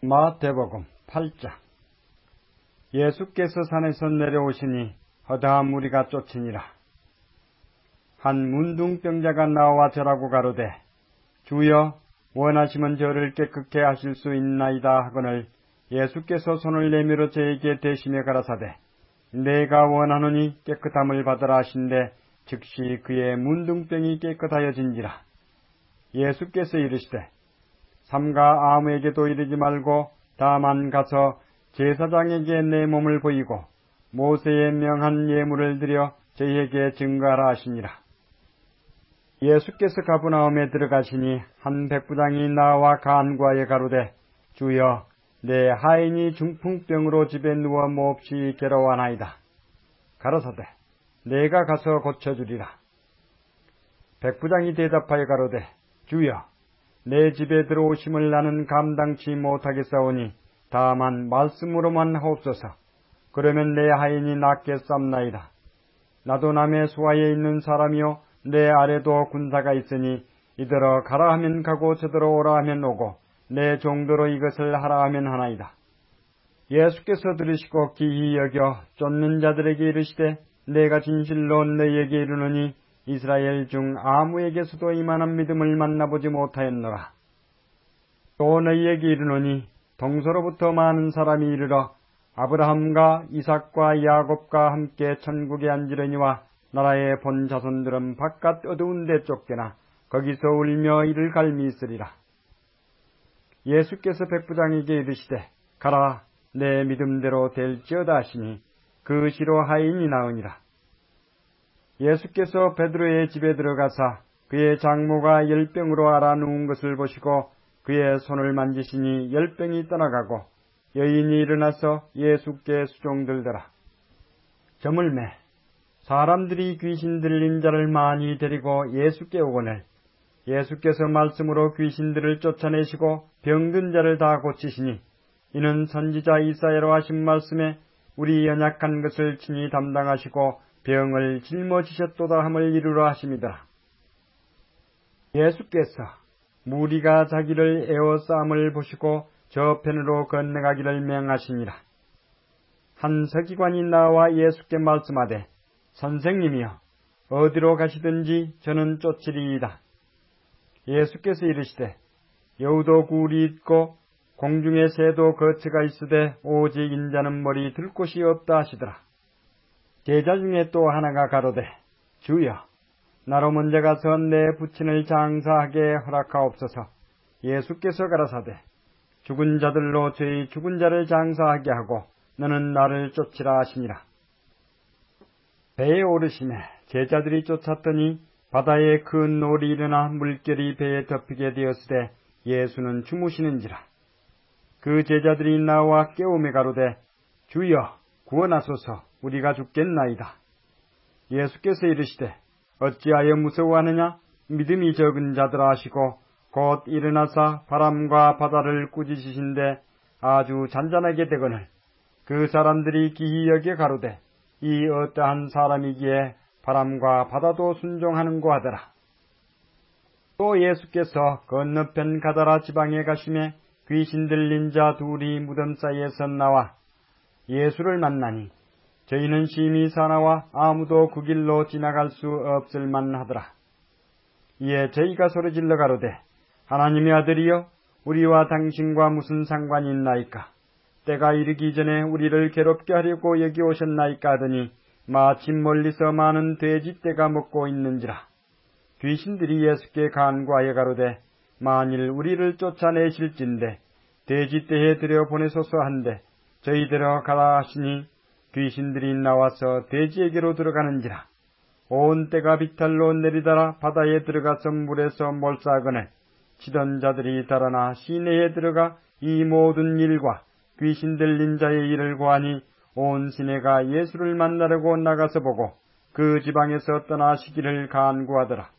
마태복음 8장. 예수께서 산에서 내려오시니 허다한 무리가 쫓으니라. 한 문둥병자가 나와 절하고 가로되, 주여, 원하시면 저를 깨끗게 하실 수 있나이다 하거늘 예수께서 손을 내밀어 저에게 대시며 가라사대, 내가 원하노니 깨끗함을 받으라 하신데 즉시 그의 문둥병이 깨끗하여진지라. 예수께서 이르시되, 삼가 아무에게도 이르지 말고 다만 가서 제사장에게 내 몸을 보이고 모세의 명한 예물을 드려 저희에게 증거하라 하시니라. 예수께서 가버나움에 들어가시니 한 백부장이 나와 간구하여 가로되, 주여, 내 하인이 중풍병으로 집에 누워 몹시 괴로워하나이다. 가로사대, 내가 가서 고쳐주리라. 백부장이 대답하여 가로되, 주여, 내 집에 들어오심을 나는 감당치 못하겠사오니 다만 말씀으로만 하옵소서. 그러면 내 하인이 낫게 쌈나이다. 나도 남의 수하에 있는 사람이요 내 아래도 군사가 있으니 이더러 가라 하면 가고 저더러 오라 하면 오고 내 종도로 이것을 하라 하면 하나이다. 예수께서 들으시고 기히 여겨 쫓는 자들에게 이르시되, 내가 진실로 너희에게 이르노니 이스라엘 중 아무에게서도 이만한 믿음을 만나보지 못하였노라. 또 너희에게 이르노니 동서로부터 많은 사람이 이르러 아브라함과 이삭과 야곱과 함께 천국에 앉으려니와 나라의 본 자손들은 바깥 어두운 데 쫓겨나 거기서 울며 이를 갈미 있으리라. 예수께서 백부장에게 이르시되, 가라, 내 믿음대로 될지어다 하시니 그 시로 하인이 나으니라. 예수께서 베드로의 집에 들어가사 그의 장모가 열병으로 앓아 누운 것을 보시고 그의 손을 만지시니 열병이 떠나가고 여인이 일어나서 예수께 수종들더라. 저물매 사람들이 귀신 들린 자를 많이 데리고 예수께 오거늘 예수께서 말씀으로 귀신들을 쫓아내시고 병든 자를 다 고치시니 이는 선지자 이사야로 하신 말씀에 우리 연약한 것을 친히 담당하시고 병을 짊어지셨도다 함을 이루라 하심이더라. 예수께서 무리가 자기를 에워싸움을 보시고 저편으로 건너가기를 명하시니라. 한 서기관이 나와 예수께 말씀하되, 선생님이여, 어디로 가시든지 저는 쫓으리이다. 예수께서 이르시되, 여우도 굴이 있고 공중의 새도 거처가 있으되 오직 인자는 머리 들 곳이 없다 하시더라. 제자 중에 또 하나가 가로되, 주여, 나로 먼저 가서 내 부친을 장사하게 허락하옵소서. 예수께서 가라사대, 죽은 자들로 저희 죽은 자를 장사하게 하고 너는 나를 쫓으라 하시니라. 배에 오르시매 제자들이 쫓았더니 바다에 큰 놀이 일어나 물결이 배에 덮이게 되었으되 예수는 주무시는지라. 그 제자들이 나와 깨우며 가로되, 주여, 구원하소서, 우리가 죽겠나이다. 예수께서 이르시되, 어찌하여 무서워하느냐? 믿음이 적은 자들아 하시고 곧 일어나사 바람과 바다를 꾸짖으신데 아주 잔잔하게 되거늘 그 사람들이 기히 여겨 가로되, 이 어떠한 사람이기에 바람과 바다도 순종하는고 하더라. 또 예수께서 건너편 가다라 지방에 가시매 귀신 들린 자 둘이 무덤 사이에서 나와 예수를 만나니 저희는 심히 사나와 아무도 그 길로 지나갈 수 없을 만하더라. 이에 저희가 소리질러 가로되, 하나님의 아들이여, 우리와 당신과 무슨 상관이 있나이까? 때가 이르기 전에 우리를 괴롭게 하려고 여기 오셨나이까 하더니 마침 멀리서 많은 돼지떼가 먹고 있는지라. 귀신들이 예수께 간구하여 가로되, 만일 우리를 쫓아내실진데 돼지떼에 들여보내소서 한데 저희들어 가라 하시니 귀신들이 나와서 돼지에게로 들어가는지라. 온 때가 비탈로 내리다라 바다에 들어가서 물에서 몰사하거늘 치던 자들이 달아나 시내에 들어가 이 모든 일과 귀신 들린 자의 일을 고하니 온 시내가 예수를 만나려고 나가서 보고 그 지방에서 떠나시기를 간구하더라.